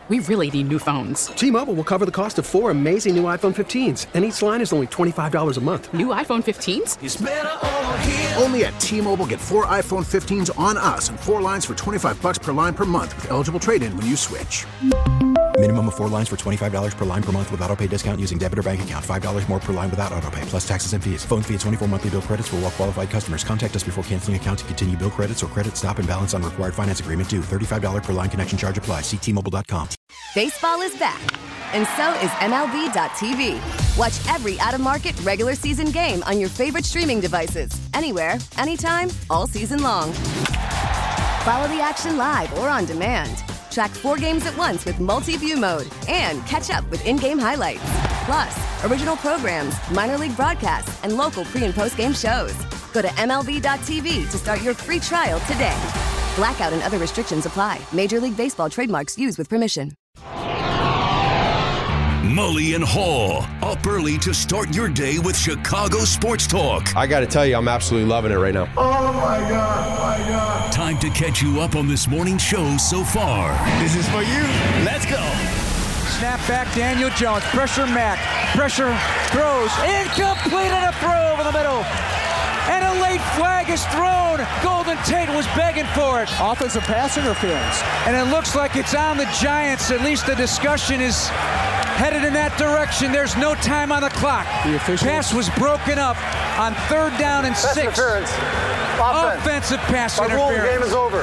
We really need new phones. T-Mobile will cover the cost of 4 amazing new iPhone 15s, and each line is only $25 a month. New iPhone 15s? It's better over here. Only at T-Mobile, get 4 iPhone 15s on us and 4 lines for $25 per line per month with eligible trade-in when you switch. Minimum of 4 lines for $25 per line per month with autopay discount using debit or bank account. $5 more per line without autopay, plus taxes and fees. Phone fee at 24 monthly bill credits for well-qualified customers. Contact us before canceling account to continue bill credits or credit stop and balance on required finance agreement due. $35 per line connection charge applies. See T-Mobile.com. Baseball is back, and so is MLB.tv. Watch every out-of-market regular season game on your favorite streaming devices. Anywhere, anytime, all season long. Follow the action live or on demand. Track 4 games at once with multi-view mode and catch up with in-game highlights. Plus, original programs, minor league broadcasts, and local pre- and post-game shows. Go to MLB.tv to start your free trial today. Blackout and other restrictions apply. Major League Baseball trademarks used with permission. Mully and Hall, up early to start your day with Chicago Sports Talk. I got to tell you, I'm absolutely loving it right now. Oh, my God. Time to catch you up on this morning's show so far. This is for you. Let's go. Snap back, Daniel Jones. Pressure, Mack. Pressure, throws. Incomplete and a throw over the middle. And a late flag is thrown. Golden Tate was begging for it. Offensive pass interference. And it looks like it's on the Giants. At least the discussion is headed in that direction. There's no time on the clock. The official pass was broken up on 3rd down and 6. Interference. Offensive pass interference. The game is over.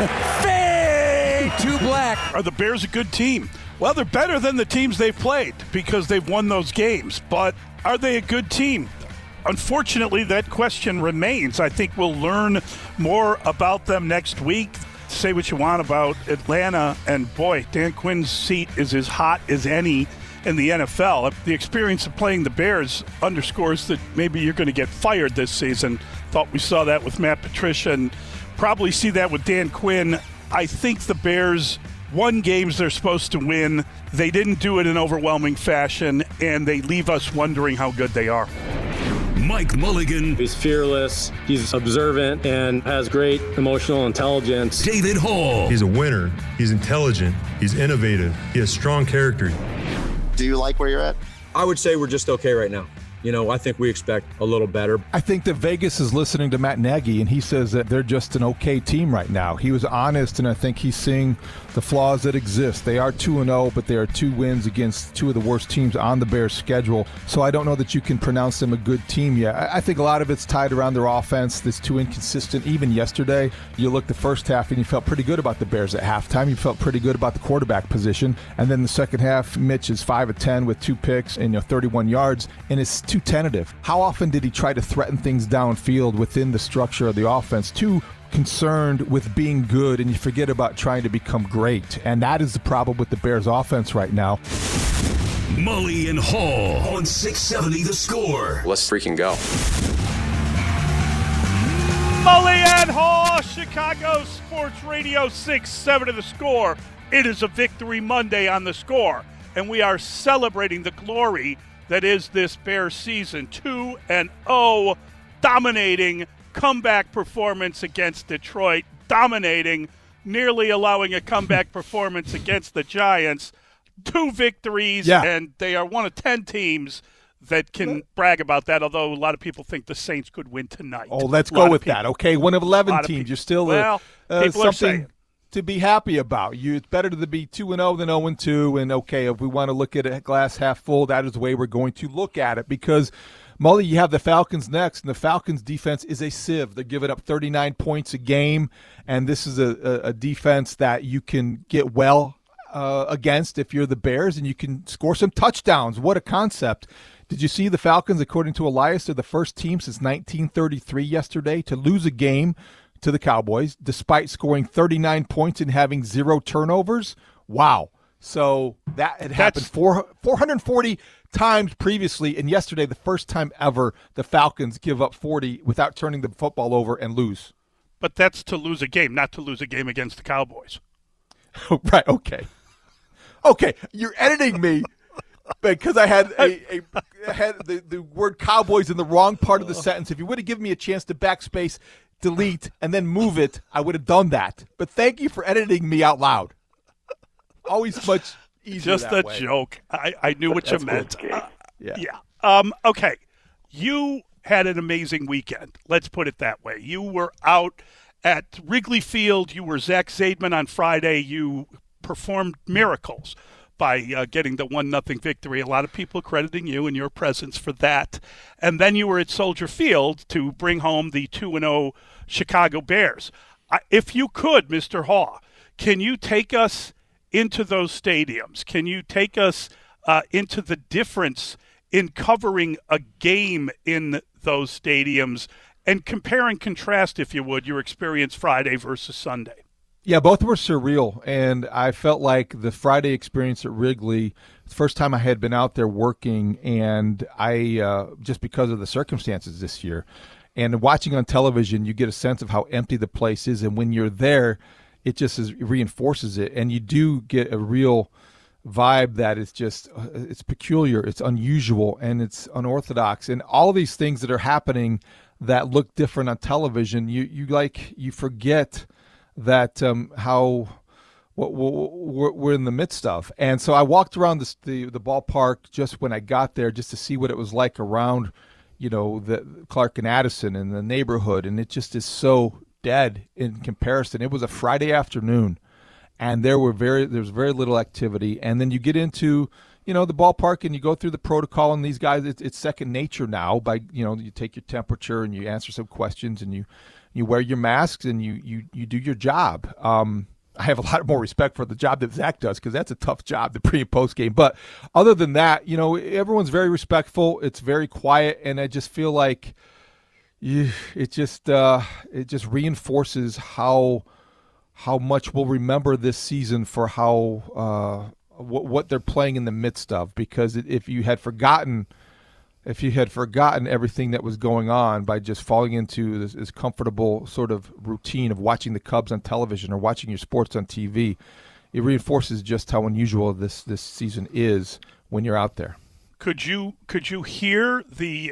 Fade to black. Are the Bears a good team? Well, they're better than the teams they've played because they've won those games. But are they a good team? Unfortunately, that question remains. I think we'll learn more about them next week. Say what you want about Atlanta, and boy, Dan Quinn's seat is as hot as any in the NFL. The experience of playing the Bears underscores that maybe you're going to get fired this season. Thought we saw that with Matt Patricia and probably see that with Dan Quinn. I think the Bears won games they're supposed to win. They didn't do it in overwhelming fashion, and they leave us wondering how good they are. Mike Mulligan. He's fearless, he's observant, and has great emotional intelligence. David Hall. He's a winner, he's intelligent, he's innovative, he has strong character. Do you like where you're at? I would say we're just okay right now. You know, I think we expect a little better. I think that Vegas is listening to Matt Nagy, and he says that they're just an okay team right now. He was honest, and I think he's seeing the flaws that exist. They are 2-0, but they are 2 wins against 2 of the worst teams on the Bears' schedule. So I don't know that you can pronounce them a good team yet. I think a lot of it's tied around their offense that's too inconsistent. Even yesterday, you looked the first half, and you felt pretty good about the Bears at halftime. You felt pretty good about the quarterback position. And then the second half, Mitch is 5 of 10 with 2 picks and 31 yards, and it's too tentative. How often did he try to threaten things downfield within the structure of the offense? Too concerned with being good, and you forget about trying to become great. And that is the problem with the Bears offense right now. Mully and Hall on 670 The Score. Let's freaking go. Mully and Hall, Chicago Sports Radio 670 The Score. It is a Victory Monday on The Score, and we are celebrating the glory that is this Bears season. 2-0, dominating comeback performance against Detroit, dominating, nearly allowing a comeback performance against the Giants. 2 victories, and they are one of 10 teams that can brag about that, although a lot of people think the Saints could win tonight. Oh, let's go with that, okay? One of 11 teams. You're still something to be happy about. It's better to be 2-0 than 0-2, and okay, if we want to look at a glass half full, that is the way we're going to look at it, because Mully, you have the Falcons next, and the Falcons' defense is a sieve. They're giving up 39 points a game, and this is a defense that you can get well against if you're the Bears, and you can score some touchdowns. What a concept. Did you see the Falcons, according to Elias, they're the first team since 1933 yesterday to lose a game to the Cowboys, despite scoring 39 points and having 0 turnovers? Wow. So that had happened 440 times previously, and yesterday, the first time ever, the Falcons give up 40 without turning the football over and lose. But that's to lose a game, not to lose a game against the Cowboys. Right, okay. Okay, you're editing me because I had the word Cowboys in the wrong part of the sentence. If you would have given me a chance to backspace, delete, and then move it, I would have done that. But thank you for editing me out loud. always much easier. Just a way. joke. I knew what you meant. Yeah. Okay. You had an amazing weekend. Let's put it that way. You were out at Wrigley Field. You were Zach Zaidman on Friday. You performed miracles by getting the 1-0 victory. A lot of people crediting you and your presence for that. And then you were at Soldier Field to bring home the 2-0 Chicago Bears. If you could, Mr. Haugh, can you take us into those stadiums? Can you take us into the difference in covering a game in those stadiums and compare and contrast, if you would, your experience Friday versus Sunday? Yeah, both were surreal, and I felt like the Friday experience at Wrigley, the first time I had been out there working, and I just because of the circumstances this year, and watching on television, you get a sense of how empty the place is, and when you're there, it just reinforces it, and you do get a real vibe that is just it's peculiar, it's unusual, and it's unorthodox, and all these things that are happening that look different on television, you forget that how what we're in the midst of. And so I walked around the ballpark just when I got there just to see what it was like around, the Clark and Addison and the neighborhood, and it just is so dead in comparison. It was a Friday afternoon, and there was very little activity. And then you get into the ballpark and you go through the protocol, and these guys, it's second nature now. By you take your temperature and you answer some questions and you wear your masks and you do your job. I have a lot more respect for the job that Zach does because that's a tough job, the pre and post game. But other than that, everyone's very respectful. It's very quiet, and I just feel like it just reinforces how much we'll remember this season for how what they're playing in the midst of. Because if you had forgotten everything that was going on by just falling into this comfortable sort of routine of watching the Cubs on television or watching your sports on TV, it reinforces just how unusual this season is when you're out there. Could you hear the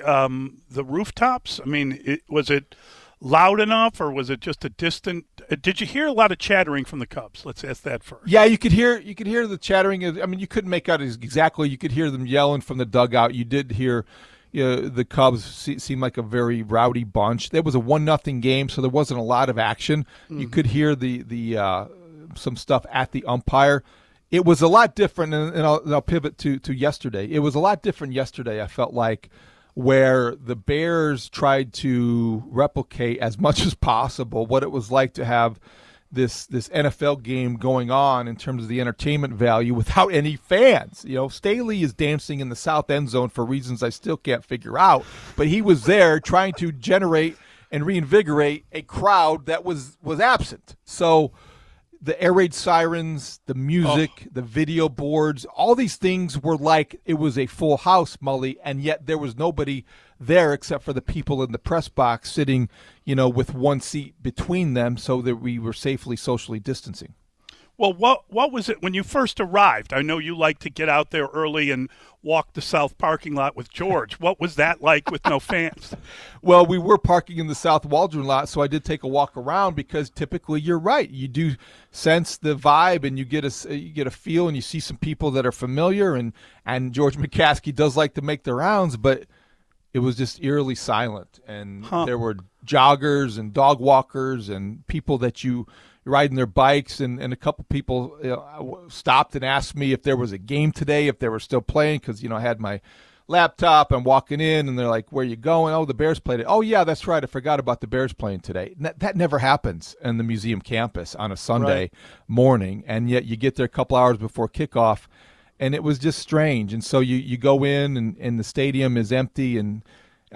rooftops? I mean, was it loud enough, or was it just a distant? Did you hear a lot of chattering from the Cubs? Let's ask that first. Yeah, you could hear the chattering. I mean, you couldn't make out exactly. You could hear them yelling from the dugout. You did hear the Cubs seem like a very rowdy bunch. There was a 1-0 game, so there wasn't a lot of action. Mm-hmm. You could hear the some stuff at the umpire. It was a lot different, and I'll pivot to yesterday. It was a lot different yesterday, I felt like, where the Bears tried to replicate as much as possible what it was like to have this NFL game going on in terms of the entertainment value without any fans. Staley is dancing in the south end zone for reasons I still can't figure out, but he was there trying to generate and reinvigorate a crowd that was absent. So the air raid sirens, the music, the video boards, all these things were like it was a full house, Mully, and yet there was nobody there except for the people in the press box sitting, with one seat between them so that we were safely socially distancing. Well, what was it when you first arrived? I know you like to get out there early and walk the south parking lot with George. What was that like with no fans? Well, we were parking in the south Waldron lot, so I did take a walk around because typically you're right. You do sense the vibe, and you get a feel, and you see some people that are familiar, and George McCaskey does like to make the rounds, but it was just eerily silent, and there were joggers and dog walkers and people that you riding their bikes, and a couple people stopped and asked me if there was a game today, if they were still playing, because I had my laptop. I'm walking in, and they're like, "Where are you going?" "Oh, the Bears played it." "Oh, yeah, that's right. I forgot about the Bears playing today." That never happens in the museum campus on a Sunday morning, and yet you get there a couple hours before kickoff, and it was just strange. And so you go in, and the stadium is empty, and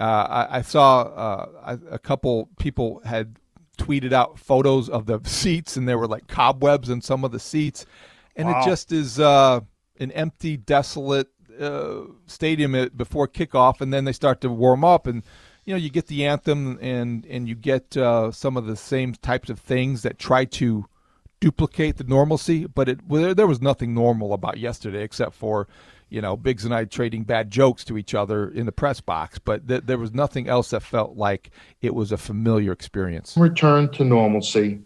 I saw a couple people had tweeted out photos of the seats, and there were like cobwebs in some of the seats, and It just is an empty, desolate stadium before kickoff, and then they start to warm up, and you get the anthem, and you get some of the same types of things that try to duplicate the normalcy, but there was nothing normal about yesterday except for Biggs and I trading bad jokes to each other in the press box, but there was nothing else that felt like it was a familiar experience. Return to normalcy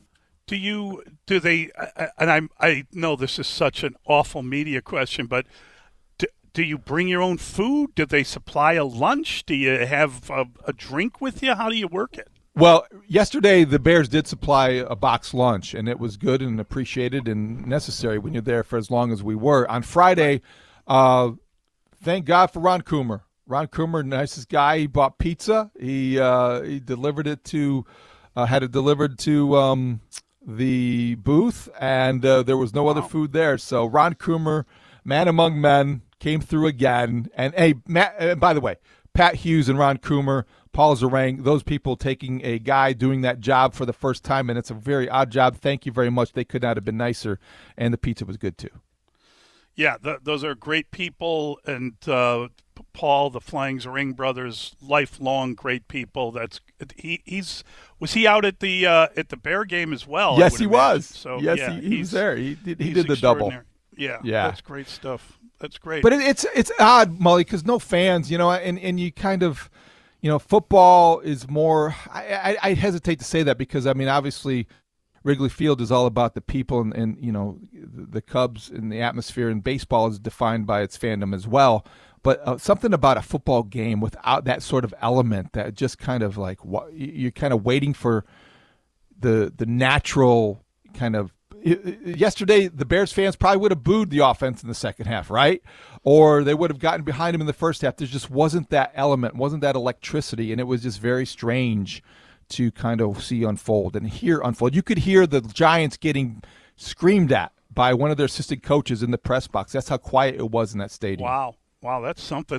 Do they? And I know this is such an awful media question, but do you bring your own food? Do they supply a lunch? Do you have a drink with you? How do you work it? Well, yesterday the Bears did supply a box lunch, and it was good and appreciated and necessary when you're there for as long as we were. On Friday, thank God for Ron Coomer. Ron Coomer, nicest guy. He bought pizza. He delivered it to had it delivered to the booth, and there was no other food there. So Ron Coomer, man among men, came through again. And hey, Matt, by the way, Pat Hughes and Ron Coomer, Paul Zarang, those people taking a guy doing that job for the first time, and it's a very odd job. Thank you very much. They could not have been nicer, and the pizza was good too. Yeah, those are great people, and Paul, the Flying Zarang brothers, lifelong great people. Was he out at the Bear game as well? Yes, he was. So yes, yeah, he was there. He did the double. Yeah, that's great stuff. That's great. But it's odd, Mully, because no fans, and you kind of, football is more. I hesitate to say that because obviously, Wrigley Field is all about the people and the Cubs and the atmosphere, and baseball is defined by its fandom as well. But something about a football game without that sort of element that just kind of like you're kind of waiting for the natural kind of. Yesterday, the Bears fans probably would have booed the offense in the second half, right? Or they would have gotten behind him in the first half. There just wasn't that element, wasn't that electricity, and it was just very strange to kind of see unfold and hear unfold. You could hear the Giants getting screamed at by one of their assistant coaches in the press box. That's how quiet it was in that stadium. Wow, that's something.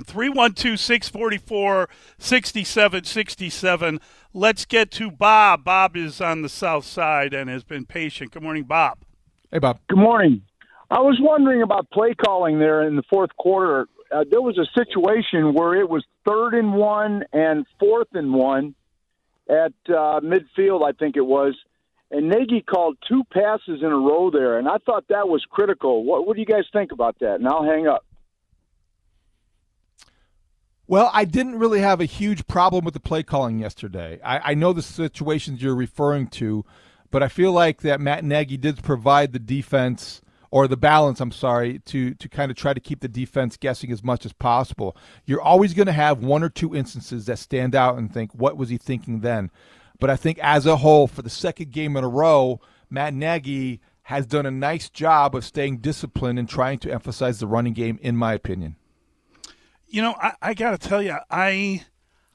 312-644-6767. Let's get to Bob. Bob is on the south side and has been patient. Good morning, Bob. Hey, Bob. Good morning. I was wondering about play calling there in the fourth quarter. There was a situation where it was 3rd and 1 and 4th and 1 at midfield, I think it was, and Nagy called 2 passes in a row there, and I thought that was critical. What do you guys think about that? And I'll hang up. Well, I didn't really have a huge problem with the play calling yesterday. I know the situations you're referring to, but I feel like that Matt Nagy did provide the defense or the balance, to kind of try to keep the defense guessing as much as possible. You're always going to have 1 or 2 instances that stand out and think, what was he thinking then? But I think as a whole, for the second game in a row, Matt Nagy has done a nice job of staying disciplined and trying to emphasize the running game, in my opinion. I got to tell you, I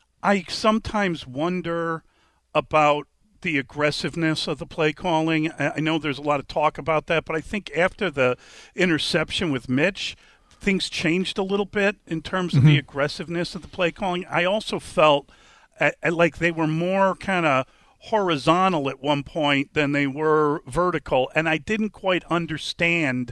sometimes wonder about the aggressiveness of the play calling. I know there's a lot of talk about that, but I think after the interception with Mitch, things changed a little bit in terms of the aggressiveness of the play calling. I also felt like they were more kind of horizontal at one point than they were vertical, and I didn't quite understand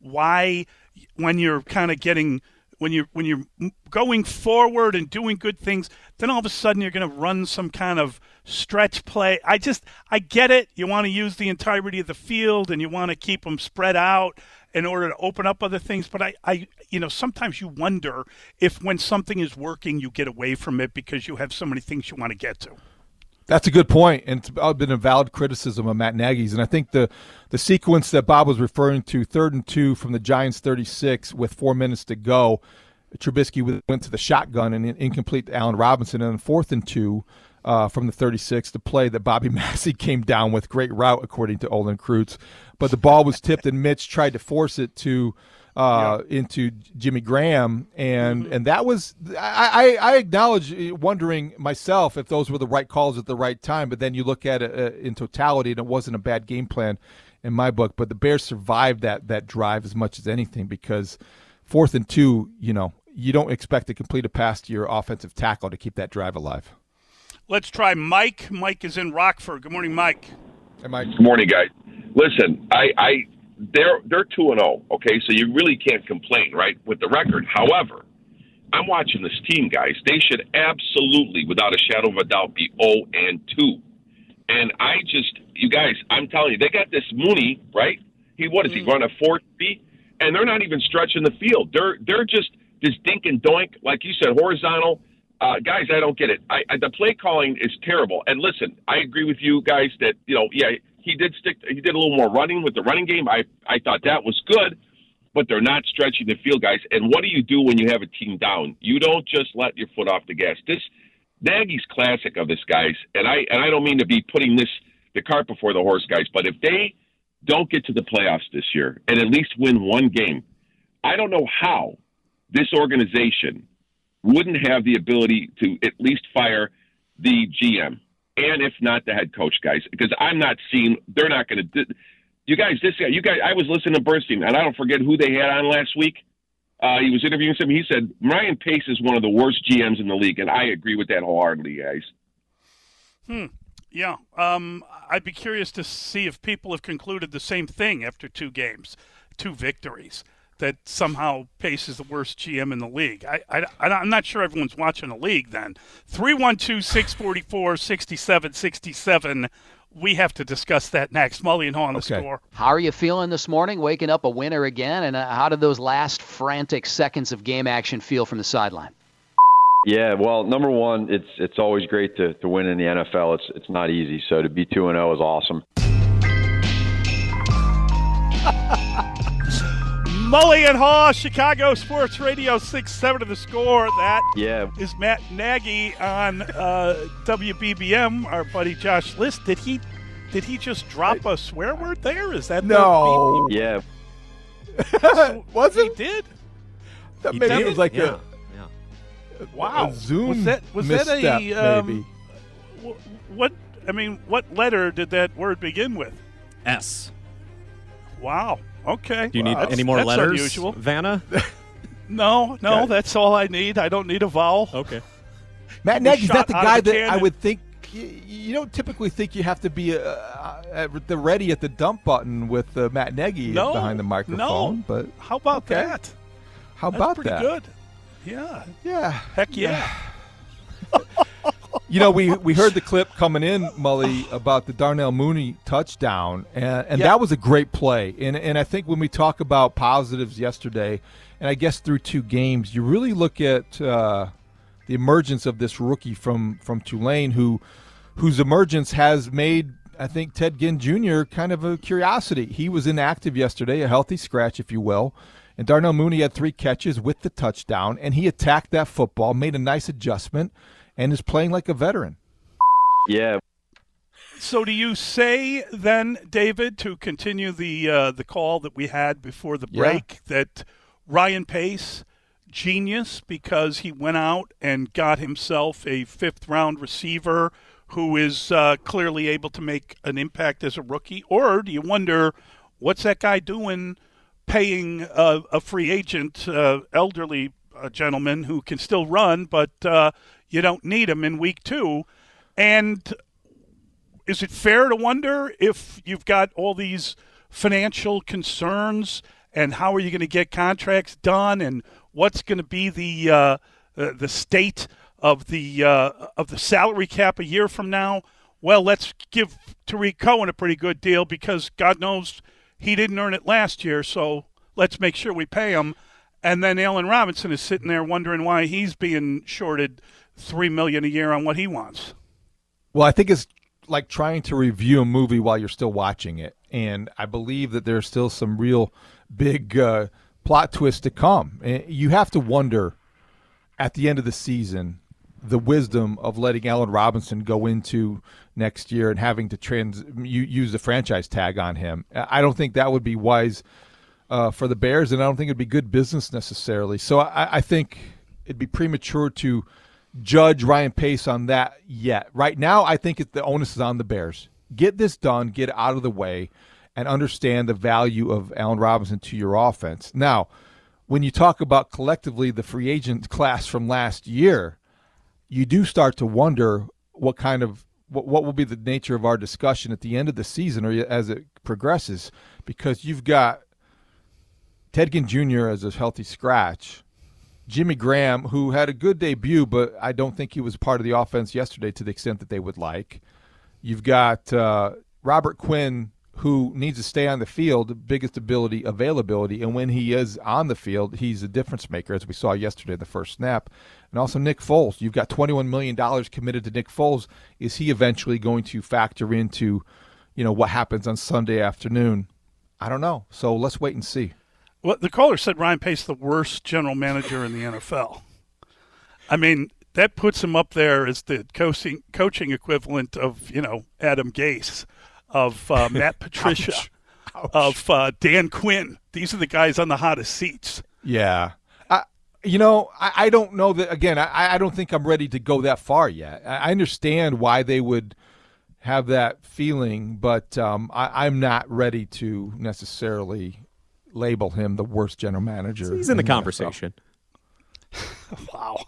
why when you're kind of getting – when you're going forward and doing good things, then all of a sudden you're going to run some kind of stretch play. I get it. You want to use the entirety of the field and you want to keep them spread out in order to open up other things. But I sometimes you wonder if when something is working, you get away from it because you have so many things you want to get to. That's a good point, and it's been a valid criticism of Matt Nagy's. And I think the sequence that Bob was referring to, 3rd and 2 from the Giants' 36 with 4 minutes to go, Trubisky went to the shotgun and incomplete to Allen Robinson. And then 4th and 2 from the 36, the play that Bobby Massey came down with, great route according to Olin Kreutz. But the ball was tipped, and Mitch tried to force it to into Jimmy Graham, and that was I acknowledge wondering myself if those were the right calls at the right time, but then you look at it in totality and it wasn't a bad game plan in my book. But the Bears survived that drive as much as anything, because 4th and 2, you don't expect to complete a pass to your offensive tackle to keep that drive alive. Let's try Mike. Mike is in Rockford. Good morning, Mike. Hey, Mike. Good morning, guys. Listen, they're 2-0, okay? So you really can't complain, right, with the record. However, I'm watching this team, guys. They should absolutely, without a shadow of a doubt, be 0-2. And you guys, I'm telling you, they got this Mooney, right? He run a 4-3? And they're not even stretching the field. They're just this dink and doink, like you said, horizontal. Guys, I don't get it. The play calling is terrible. And listen, I agree with you guys that, he did a little more running with the running game. I thought that was good, but they're not stretching the field, guys. And what do you do when you have a team down? You don't just let your foot off the gas. This Nagy's classic of this, guys, and I don't mean to be putting the cart before the horse, guys, but if they don't get to the playoffs this year and at least win one game, I don't know how this organization wouldn't have the ability to at least fire the GM, and if not the head coach, guys, because I'm not seeing they're not going to. You guys, I was listening to Bernstein, and I don't forget who they had on last week. He was interviewing some. He said Ryan Pace is one of the worst GMs in the league, and I agree with that wholeheartedly, guys. Yeah. I'd be curious to see if people have concluded the same thing after 2 games, 2 victories, that somehow Pace is the worst GM in the league. I'm not sure everyone's watching the league then. 312-644-6767. We have to discuss that next. Mully and Haw on the score. How are you feeling this morning, waking up a winner again? And how did those last frantic seconds of game action feel from the sideline? Yeah, well, number one, it's always great to win in the NFL. It's not easy. So to be 2-0 is awesome. Mully and Haw, Chicago Sports Radio 6-7 to the score. That is Matt Nagy on WBBM. Our buddy Josh List. Did he just drop a swear word there? Is that no? Yeah. Was it? He did. That maybe it was like a wow. A Zoom was that misstep, maybe? What letter did that word begin with? S. Wow. Okay. Do you need any more letters, unusual. Vanna? No, Okay. That's all I need. I don't need a vowel. Okay. Matt Nagy's not the guy that cannon. I would think. You don't typically think you have to be at the ready at the dump button with Matt Nagy behind the microphone. But how about that? How That's about pretty that? Good. Yeah. Yeah. Heck yeah. You know, we heard the clip coming in, Mully, about the Darnell Mooney touchdown, and that was a great play. And I think when we talk about positives yesterday, and I guess through 2 games, you really look at the emergence of this rookie from Tulane, whose emergence has made, I think, Ted Ginn Jr. kind of a curiosity. He was inactive yesterday, a healthy scratch, if you will. And Darnell Mooney had 3 catches with the touchdown, and he attacked that football, made a nice adjustment, and is playing like a veteran. Yeah. So do you say then, David, to continue the call that we had before the break, that Ryan Pace, genius, because he went out and got himself a 5th-round receiver who is clearly able to make an impact as a rookie? Or do you wonder, what's that guy doing paying a free agent, elderly gentleman who can still run, but you don't need him in week 2? And is it fair to wonder if you've got all these financial concerns and how are you going to get contracts done and what's going to be the state of the salary cap a year from now? Well, let's give Tariq Cohen a pretty good deal because God knows he didn't earn it last year, so let's make sure we pay him. And then Allen Robinson is sitting there wondering why he's being shorted $3 million a year on what he wants. Well, I think it's like trying to review a movie while you're still watching it, and I believe that there's still some real big plot twists to come. And you have to wonder at the end of the season the wisdom of letting Allen Robinson go into next year and having to use the franchise tag on him. I don't think that would be wise for the Bears, and I don't think it'd be good business necessarily. So I think it'd be premature to judge Ryan Pace on that yet. Right now, I think the onus is on the Bears. Get this done, get it out of the way, and understand the value of Allen Robinson to your offense. Now, when you talk about collectively the free agent class from last year, you do start to wonder what will be the nature of our discussion at the end of the season or as it progresses, because you've got Ted Ginn Jr. as a healthy scratch, Jimmy Graham, who had a good debut, but I don't think he was part of the offense yesterday to the extent that they would like. You've got Robert Quinn, who needs to stay on the field, biggest availability, and when he is on the field, he's a difference maker, as we saw yesterday in the first snap. And also Nick Foles. You've got $21 million committed to Nick Foles. Is he eventually going to factor into what happens on Sunday afternoon. I don't know. So let's wait and see. Well, the caller said Ryan Pace the worst general manager in the NFL. I mean, that puts him up there as the coaching equivalent of, Adam Gase, of Matt Patricia, of Dan Quinn. These are the guys on the hottest seats. Yeah. I don't know that, again, I don't think I'm ready to go that far yet. I understand why they would have that feeling, but I'm not ready to necessarily label him the worst general manager. He's in the conversation. Wow.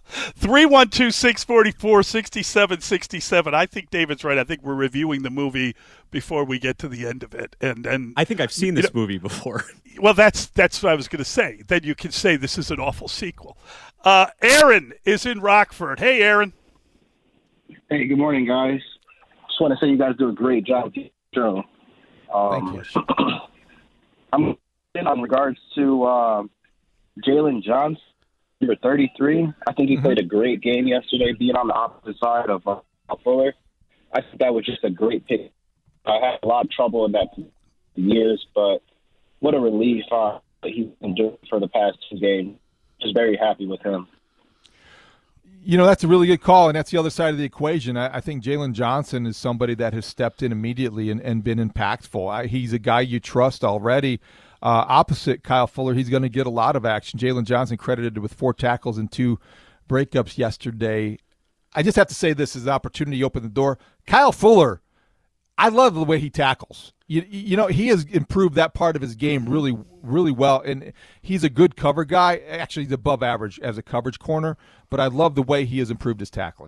312-644-6767. I think David's right. I think we're reviewing the movie before we get to the end of it. And I think I've seen this movie before. Well, that's what I was going to say. Then you can say this is an awful sequel. Aaron is in Rockford. Hey, Aaron. Hey, good morning, guys. Just want to say you guys do a great job with the show. Thank you. I'm in on regards to Jalen Johnson, number 33. I think he played a great game yesterday, being on the opposite side of Fuller. I think that was just a great pick. I had a lot of trouble in that for years, but what a relief that he's been doing for the past 2 games. Just very happy with him. That's a really good call, and that's the other side of the equation. I think Jalen Johnson is somebody that has stepped in immediately and been impactful. He's a guy you trust already. Opposite Kyle Fuller, he's going to get a lot of action. Jalen Johnson credited with 4 tackles and 2 breakups yesterday. I just have to say this is an opportunity to open the door. Kyle Fuller, I love the way he tackles. He has improved that part of his game really, really well, and he's a good cover guy. Actually, he's above average as a coverage corner, but I love the way he has improved his tackling.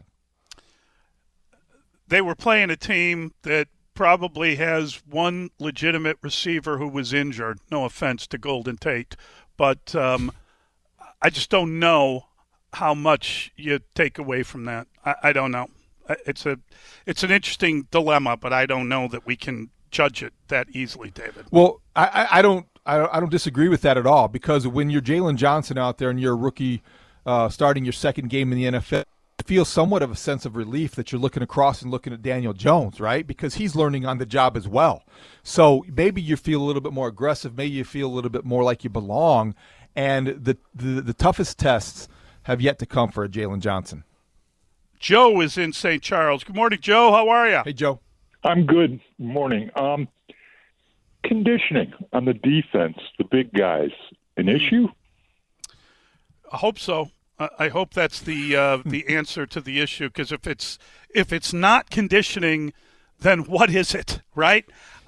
They were playing a team that probably has one legitimate receiver who was injured. No offense to Golden Tate, but I just don't know how much you take away from that. I don't know. It's an interesting dilemma, but I don't know that we can judge it that easily, David. Well, I don't disagree with that at all, because when you're Jalen Johnson out there and you're a rookie starting your second game in the NFL, I feel somewhat of a sense of relief that you're looking across and looking at Daniel Jones, right? Because he's learning on the job as well. So maybe you feel a little bit more aggressive. Maybe you feel a little bit more like you belong. And the toughest tests have yet to come for Jalen Johnson. Joe is in St. Charles. Good morning, Joe. How are you? Hey, Joe. I'm good. Morning. Conditioning on the defense, the big guys, an issue? I hope so. I hope that's the answer to the issue, because if it's not conditioning, then what is it, right?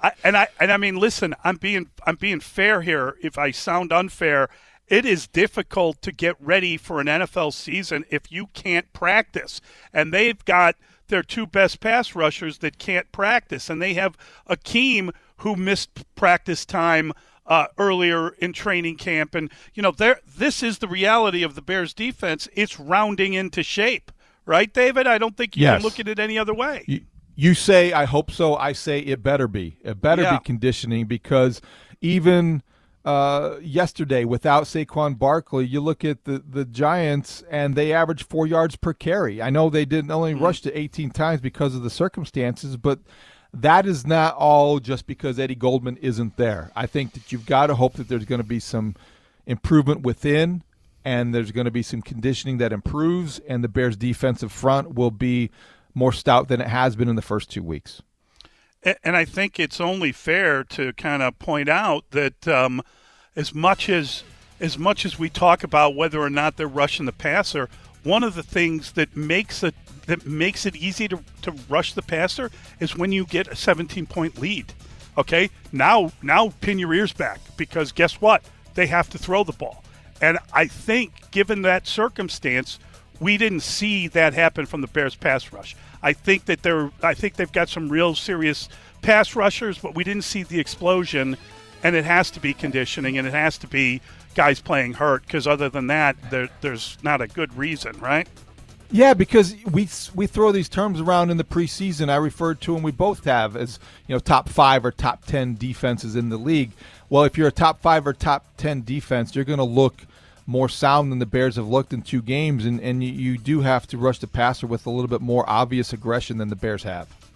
I mean, listen, I'm being fair here. If I sound unfair, it is difficult to get ready for an NFL season if you can't practice, and they've got their 2 best pass rushers that can't practice, and they have Akeem who missed practice time earlier in training camp. And, this is the reality of the Bears defense. It's rounding into shape. Right, David? I don't think you can look at it any other way. You say, I hope so. I say it better be. It better be conditioning, because even yesterday without Saquon Barkley, you look at the Giants and they averaged 4 yards per carry. I know they didn't only rush to 18 times because of the circumstances, but that is not all just because Eddie Goldman isn't there. I think that you've got to hope that there's going to be some improvement within, and there's going to be some conditioning that improves, and the Bears' defensive front will be more stout than it has been in the first 2 weeks. And I think it's only fair to kind of point out that as much as we talk about whether or not they're rushing the passer, one of the things that makes it easy to rush the passer is when you get a 17-point lead. Okay, now pin your ears back, because guess what? They have to throw the ball. And I think, given that circumstance, we didn't see that happen from the Bears pass rush. I think they've got some real serious pass rushers, but we didn't see the explosion, and it has to be conditioning, and it has to be guys playing hurt, because other than that, there's not a good reason, right? Yeah, because we throw these terms around in the preseason. I referred to them, we both have, as top 5 or top 10 defenses in the league. Well, if you're a top 5 or top 10 defense, you're going to look more sound than the Bears have looked in 2 games, and you do have to rush the passer with a little bit more obvious aggression than the Bears have.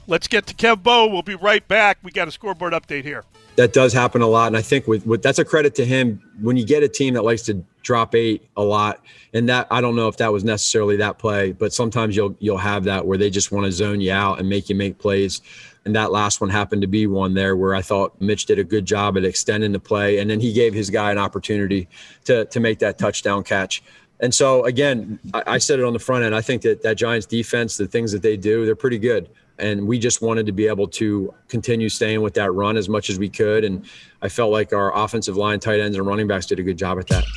Let's get to Kev Bowe. We'll be right back. We got a scoreboard update here. That does happen a lot, and I think with that's a credit to him. When you get a team that likes to drop 8 a lot, and that I don't know if that was necessarily that play, but sometimes you'll have that where they just want to zone you out and make you make plays. And that last one happened to be one there where I thought Mitch did a good job at extending the play, and then he gave his guy an opportunity to make that touchdown catch. And so, again, I said it on the front end. I think that Giants defense, the things that they do, they're pretty good. And we just wanted to be able to continue staying with that run as much as we could. And I felt like our offensive line, tight ends, and running backs did a good job at that.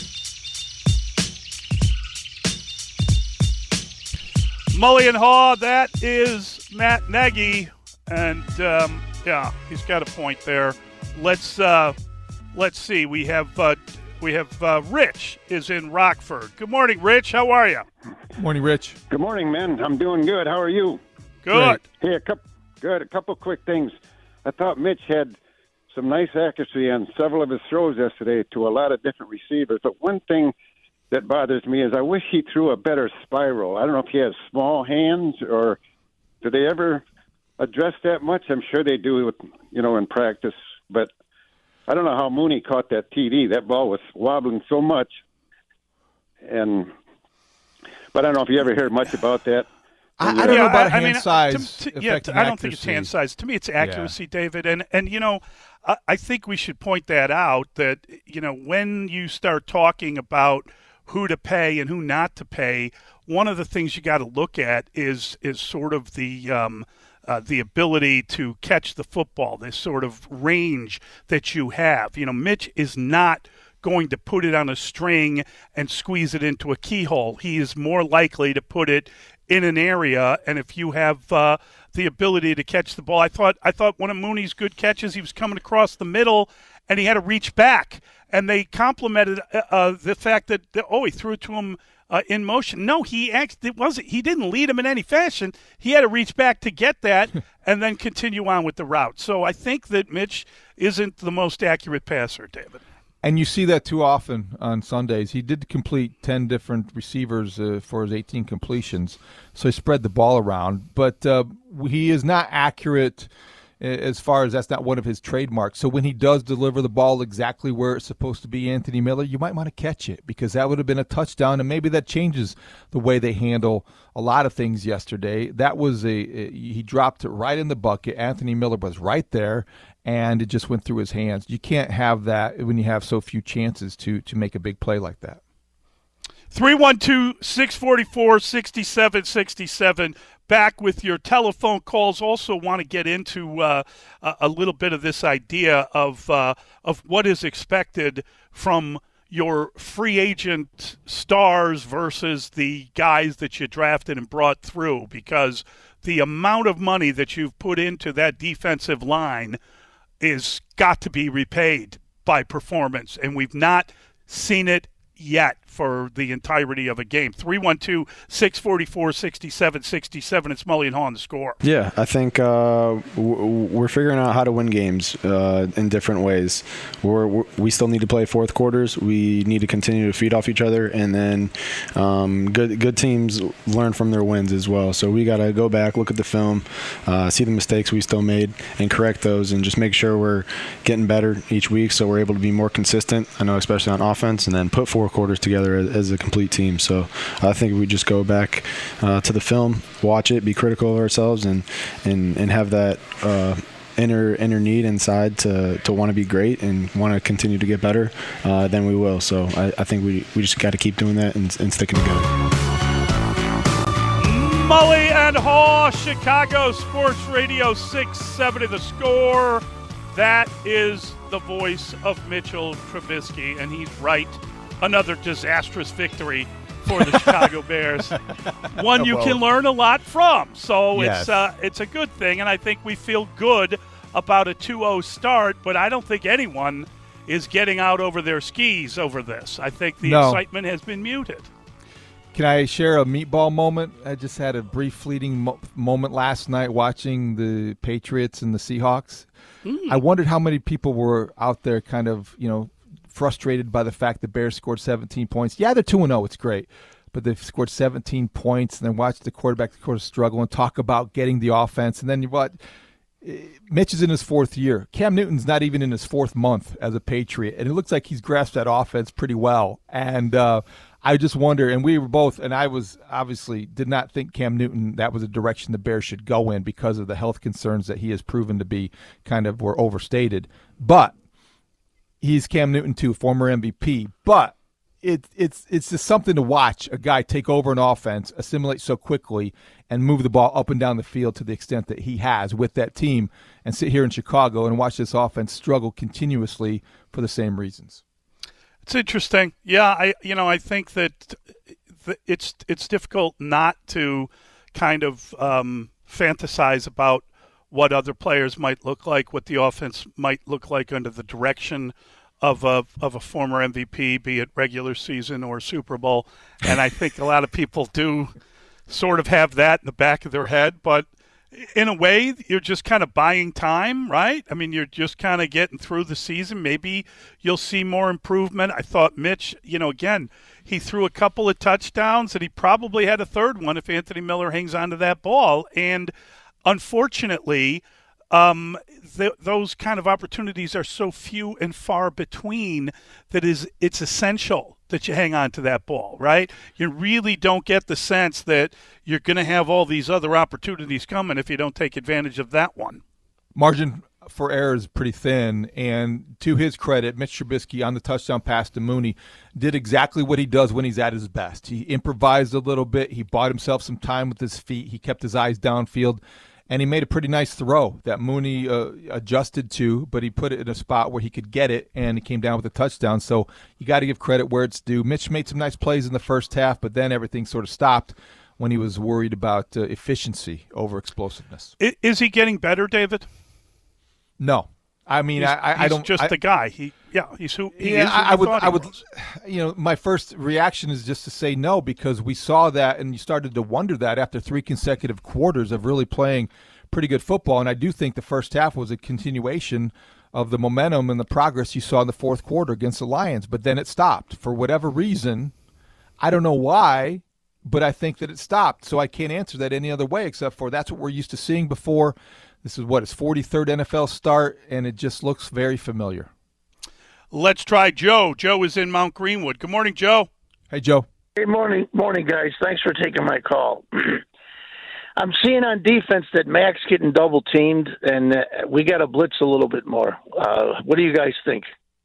Mully and Haw, that is Matt Nagy. And, yeah, he's got a point there. Let's see. We have Rich is in Rockford. Good morning, Rich. How are you? Morning, Rich. Good morning, man. I'm doing good. How are you? Good. Hey, a couple quick things. I thought Mitch had some nice accuracy on several of his throws yesterday to a lot of different receivers. But one thing that bothers me is I wish he threw a better spiral. I don't know if he has small hands or do they ever address that much? I'm sure they do, in practice. But I don't know how Mooney caught that TD. That ball was wobbling so much. But I don't know if you ever heard much about that. I don't know about hand size. I don't think it's hand size. To me, it's accuracy, David. And I think we should point that out that, when you start talking about who to pay and who not to pay, one of the things you got to look at is sort of the ability to catch the football, this sort of range that you have. Mitch is not going to put it on a string and squeeze it into a keyhole. He is more likely to put it in an area, and if you have the ability to catch the ball, I thought one of Mooney's good catches, he was coming across the middle, and he had to reach back, and they complimented the fact that he threw it to him in motion. No, he didn't lead him in any fashion. He had to reach back to get that, and then continue on with the route. So I think that Mitch isn't the most accurate passer, David. And you see that too often on Sundays. He did complete 10 different receivers for his 18 completions, so he spread the ball around. But he is not accurate as far as that's not one of his trademarks. So when he does deliver the ball exactly where it's supposed to be, Anthony Miller, you might want to catch it because that would have been a touchdown, and maybe that changes the way they handle a lot of things yesterday. That was he dropped it right in the bucket. Anthony Miller was right there, and it just went through his hands. You can't have that when you have so few chances to make a big play like that. 312-644-6767. Back with your telephone calls. Also want to get into a little bit of this idea of what is expected from your free agent stars versus the guys that you drafted and brought through, because the amount of money that you've put into that defensive line is got to be repaid by performance, and we've not seen it yet for the entirety of a game. 312-644-6767. It's Mully and Haw on the Score. Yeah, I think we're figuring out how to win games in different ways. We still need to play fourth quarters. We need to continue to feed off each other, and then good teams learn from their wins as well. So we got to go back, look at the film, see the mistakes we still made, and correct those, and just make sure we're getting better each week so we're able to be more consistent, I know, especially on offense, and then put four quarters together as a complete team. So I think we just go back to the film, watch it, be critical of ourselves, and have that inner need inside to want to be great and want to continue to get better, then we will. So I think we just got to keep doing that and sticking together. Mully and Haw, Chicago Sports Radio 670 The Score. That is the voice of Mitchell Trubisky, and he's right. Another disastrous victory for the Chicago Bears. One you can learn a lot from. So yes. It's a good thing, and I think we feel good about a 2-0 start, but I don't think anyone is getting out over their skis over this. I think the excitement has been muted. Can I share a meatball moment? I just had a brief fleeting moment last night watching the Patriots and the Seahawks. I wondered how many people were out there kind of, frustrated by the fact the Bears scored 17 points. Yeah, they're 2-0. It's great. but they've scored 17 points, and then watch the quarterback struggle and talk about getting the offense. And then Mitch is in his 4th year. Cam Newton's not even in his 4th month as a Patriot, and it looks like he's grasped that offense pretty well. And I just wonder, and we were both, and I was obviously did not think Cam Newton, that was a direction the Bears should go in because of the health concerns that he has proven to be were overstated. But he's Cam Newton too, former MVP. But it's just something to watch a guy take over an offense, assimilate so quickly, and move the ball up and down the field to the extent that he has with that team, and sit here in Chicago and watch this offense struggle continuously for the same reasons. It's interesting. Yeah, I think that it's difficult not to kind of fantasize about what other players might look like, what the offense might look like under the direction of a former MVP, be it regular season or Super Bowl. And I think a lot of people do sort of have that in the back of their head. But in a way, you're just kind of buying time, right? I mean, you're just kind of getting through the season. Maybe you'll see more improvement. I thought Mitch, again, he threw a couple of touchdowns, and he probably had a third one if Anthony Miller hangs on to that ball. And unfortunately, those kind of opportunities are so few and far between that it's essential that you hang on to that ball, right? You really don't get the sense that you're going to have all these other opportunities coming if you don't take advantage of that one. Margin for error is pretty thin, and to his credit, Mitch Trubisky on the touchdown pass to Mooney did exactly what he does when he's at his best. He improvised a little bit. He bought himself some time with his feet. He kept his eyes downfield. And he made a pretty nice throw that Mooney adjusted to, but he put it in a spot where he could get it, and he came down with a touchdown. So you got to give credit where it's due. Mitch made some nice plays in the first half, but then everything sort of stopped when he was worried about efficiency over explosiveness. Is he getting better, David? No. I mean, I don't. He's just the guy. He's who he is. I would. My first reaction is just to say no, because we saw that, and you started to wonder that after 3 consecutive quarters of really playing pretty good football. And I do think the first half was a continuation of the momentum and the progress you saw in the fourth quarter against the Lions. But then it stopped for whatever reason. I don't know why, but I think that it stopped. So I can't answer that any other way except for that's what we're used to seeing before. This is his 43rd NFL start, and it just looks very familiar. Let's try Joe. Joe is in Mount Greenwood. Good morning, Joe. Hey, Joe. Good morning, guys. Thanks for taking my call. I'm seeing on defense that Mac's getting double-teamed, and we got to blitz a little bit more. What do you guys think?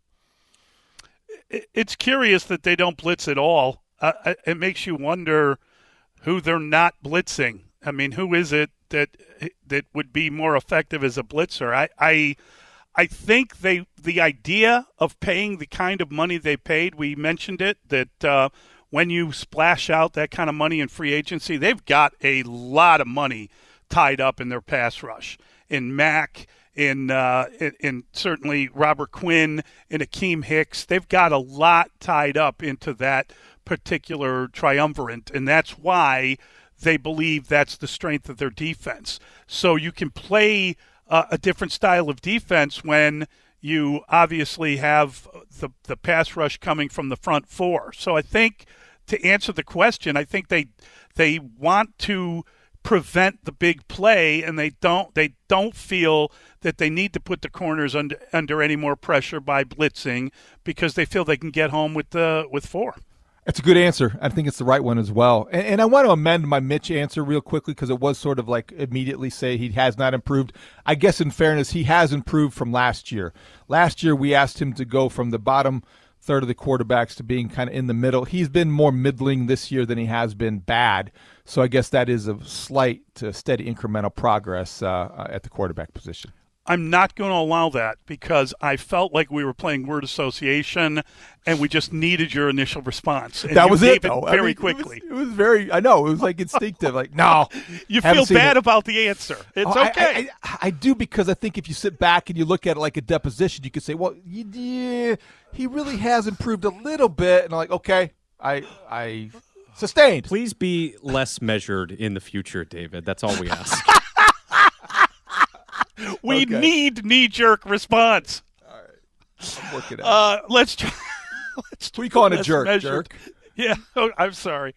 It's curious that they don't blitz at all. It makes you wonder who they're not blitzing. I mean, who is it that would be more effective as a blitzer? I think the idea of paying the kind of money they paid, we mentioned it, that when you splash out that kind of money in free agency, they've got a lot of money tied up in their pass rush. In Mack, in certainly Robert Quinn, in Akeem Hicks, they've got a lot tied up into that particular triumvirate, and that's why they believe that's the strength of their defense. So you can play a different style of defense when you obviously have the pass rush coming from the front four. So I think to answer the question, I think they want to prevent the big play, and they don't feel that they need to put the corners under any more pressure by blitzing because they feel they can get home with 4. That's a good answer. I think it's the right one as well. And I want to amend my Mitch answer real quickly because it was sort of like immediately say he has not improved. I guess in fairness, he has improved from last year. Last year, we asked him to go from the bottom third of the quarterbacks to being kind of in the middle. He's been more middling this year than he has been bad. So I guess that is a slight to steady incremental progress at the quarterback position. I'm not going to allow that because I felt like we were playing word association and we just needed your initial response. And that was it, though. Very quickly. It was very, I know, it was like instinctive. Like, no. You feel bad about the answer. It's okay. I do, because I think if you sit back and you look at it like a deposition, you could say, well, yeah, he really has improved a little bit. And I'm like, okay, I sustained. Please be less measured in the future, David. That's all we ask. We need knee-jerk response. All right. I'm working out. Let's try. Who are you calling a jerk? Yeah, I'm sorry.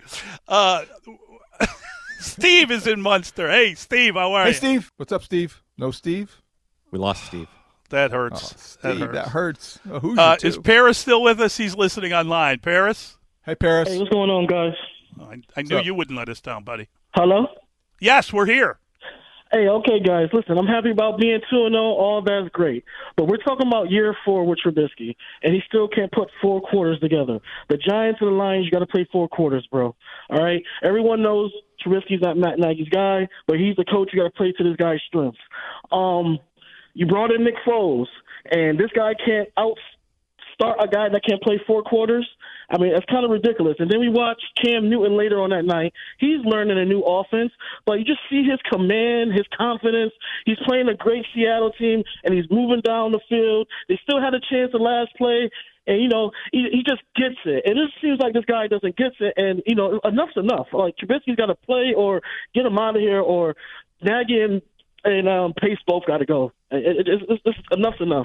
Steve is in Munster. Hey, Steve, how are you? Hey, Steve. What's up, Steve? No Steve? We lost Steve. That hurts. Oh, Steve, that hurts. Oh, who's is Paris still with us? He's listening online. Paris? Hey, Paris. Hey, what's going on, guys? I knew you wouldn't let us down, buddy. Hello? Yes, we're here. Hey, okay, guys. Listen, I'm happy about being 2-0. All that's great. But we're talking about year 4 with Trubisky, and he still can't put 4 quarters together. The Giants and the Lions, you got to play 4 quarters, bro. All right? Everyone knows Trubisky's not Matt Nagy's guy, but he's the coach. You got to play to this guy's strengths. You brought in Nick Foles, and this guy can't outstart a guy that can't play 4 quarters. I mean, it's kind of ridiculous. And then we watch Cam Newton later on that night. He's learning a new offense, but you just see his command, his confidence. He's playing a great Seattle team, and he's moving down the field. They still had a chance the last play, and, you know, he just gets it. And it seems like this guy doesn't get it, and, you know, enough's enough. Like, Trubisky's got to play or get him out of here, or Nagy and Pace both got to go. It's enough's enough.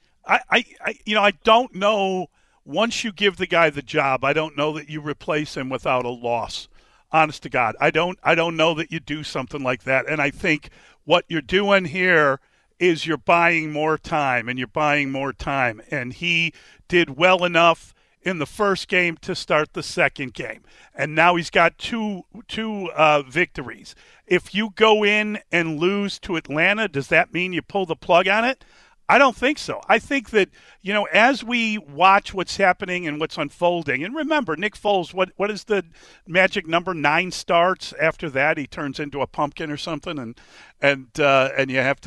I don't know. Once you give the guy the job, I don't know that you replace him without a loss. Honest to God, I don't know that you do something like that. And I think what you're doing here is you're buying more time, and you're buying more time. And he did well enough in the first game to start the second game, and now he's got two victories. If you go in and lose to Atlanta, does that mean you pull the plug on it? I don't think so. I think that, you know, as we watch what's happening and what's unfolding, and remember, Nick Foles, what is the magic number? 9 starts. After that, he turns into a pumpkin or something, and you have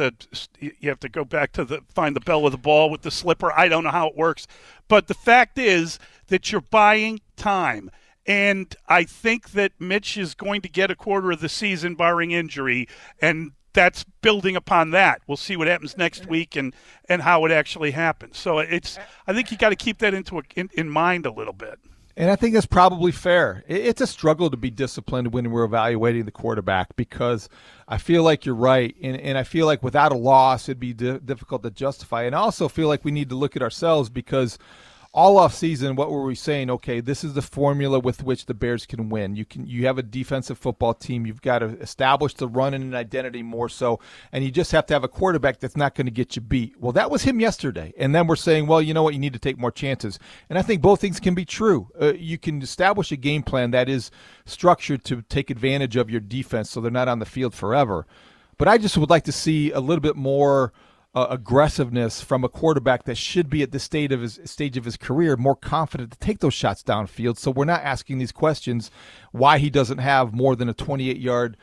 to go back to find the bell of the ball with the slipper. I don't know how it works, but the fact is that you're buying time. And I think that Mitch is going to get a quarter of the season barring injury, and that's building upon that. We'll see what happens next week and how it actually happens. So I think you got to keep that in mind a little bit. And I think that's probably fair. It's a struggle to be disciplined when we're evaluating the quarterback, because I feel like you're right, and I feel like without a loss it'd be difficult to justify. And I also feel like we need to look at ourselves, because all off season, what were we saying? Okay, this is the formula with which the Bears can win. You have a defensive football team. You've got to establish the run and an identity more so, and you just have to have a quarterback that's not going to get you beat. Well, that was him yesterday. And then we're saying, well, you know what? You need to take more chances. And I think both things can be true. You can establish a game plan that is structured to take advantage of your defense so they're not on the field forever. But I just would like to see a little bit more aggressiveness from a quarterback that should be at this stage of his career, more confident to take those shots downfield. So we're not asking these questions why he doesn't have more than a 28-yard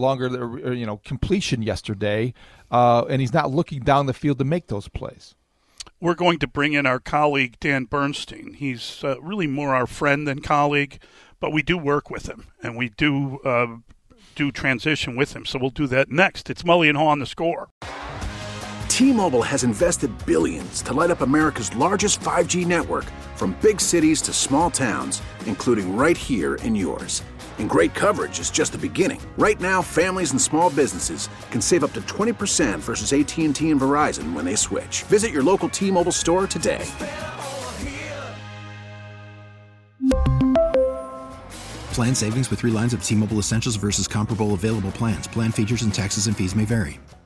longer completion yesterday, and he's not looking down the field to make those plays. We're going to bring in our colleague Dan Bernstein. He's really more our friend than colleague, but we do work with him, and we do transition with him. So we'll do that next. It's Mully and Haw on The Score. T-Mobile has invested billions to light up America's largest 5G network, from big cities to small towns, including right here in yours. And great coverage is just the beginning. Right now, families and small businesses can save up to 20% versus AT&T and Verizon when they switch. Visit your local T-Mobile store today. Plan savings with 3 lines of T-Mobile Essentials versus comparable available plans. Plan features and taxes and fees may vary.